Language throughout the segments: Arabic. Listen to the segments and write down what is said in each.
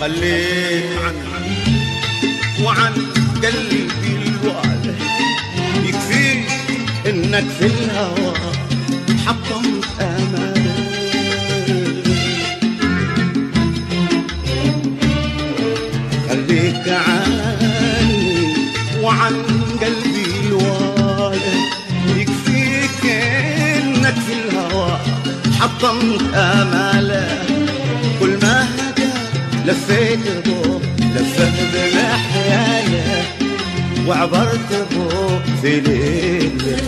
خليك عني وعن قلبي الوالد، يكفيك انك في الهوى حطمت امالي. خليك عني وعن قلبي الوالد، يكفيك انك في الهوى حطمت اماله. كل ما هدى لفيت بو لفه بمحياله، وعبرت بو في ليله.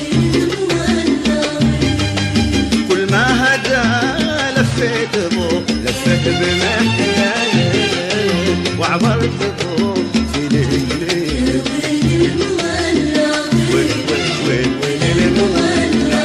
كل ما هدى لفيت بو لفه بمحياله، وعبرت بو في ليله. وين وين وين وين المولى،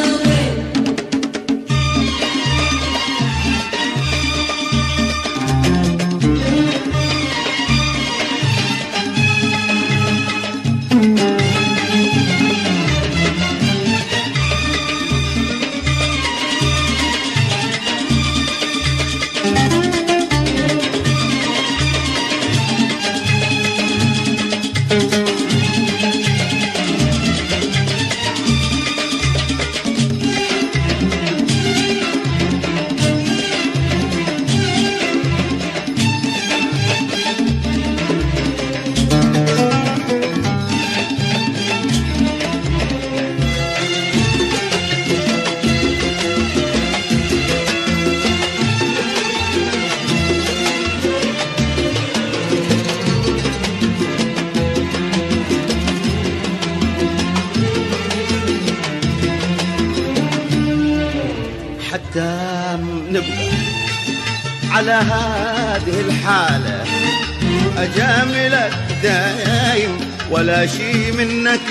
حتى نبقى على هذه الحالة، أجاملك دايم ولا شي منك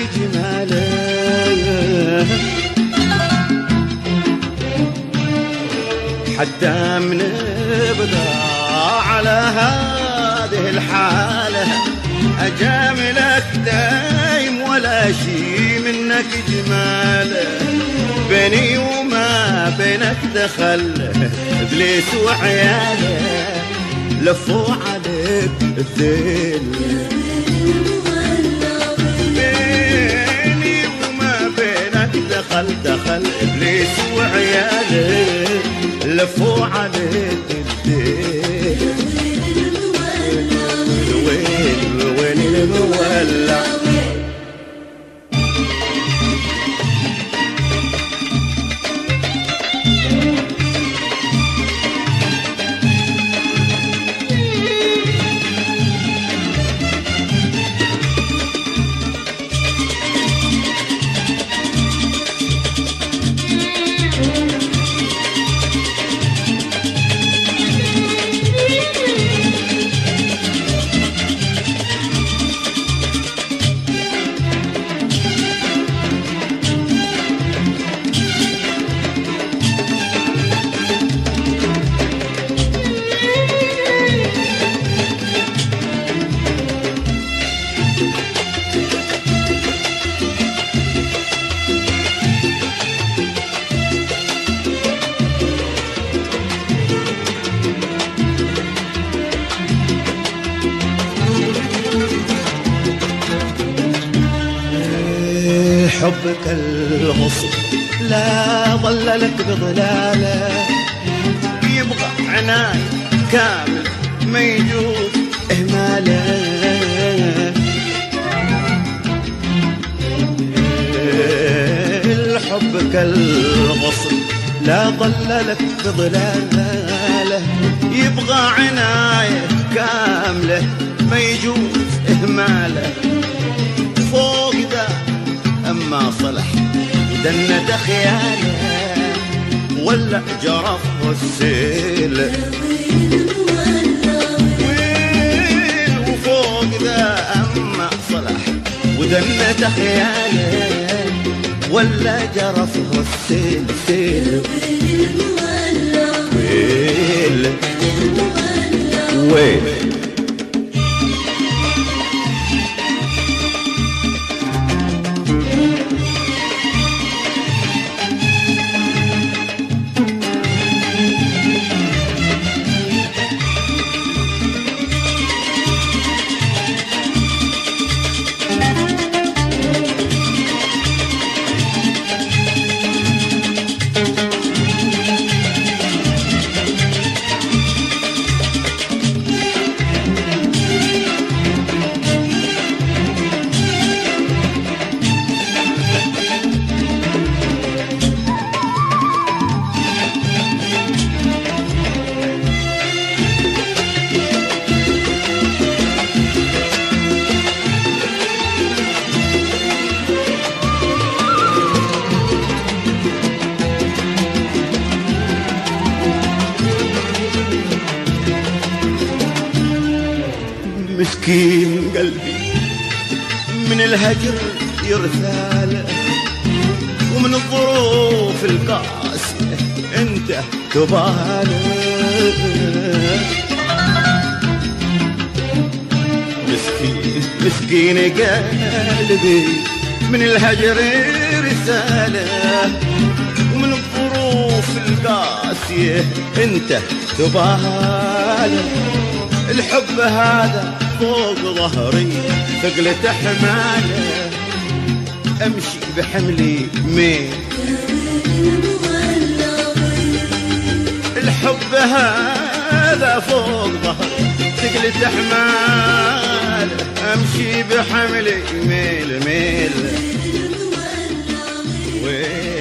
جماله. حتى نبقى على هذه الحالة، أجاملك دايم ولا شي منك جماله. بيني وما بينك دخل إبليس وعياله، لفوا عليك الذيل. بيني وما بينك دخل إبليس وعياله، لفوا عليك الذيل. وين وين المولع، حبك الغصب لا ظللك بظلاله، يبغى عناية كامل ما يجوز إهماله. حبك الغصب لا ظللك بظلاله، يبغى عناية كاملة ما يجوز إهماله. فوق ذا أما صلح ودند خياله، ولا جرفه السيل. وين وفوق ذا أما صلح ودند خياله، ولا جرفه السيل سيل. ويل ويل مسكين قلبي من الهجر يرثاله، ومن الظروف القاسية انت تباله. مسكين مسكين قلبي من الهجر رسالة، ومن الظروف القاسية انت تباله. الحب هذا فوق ظهري ثقلة حماله، امشي بحملي مين. الحب هذا فوق ظهري ثقلة حماله، امشي بحملي ميل ميل.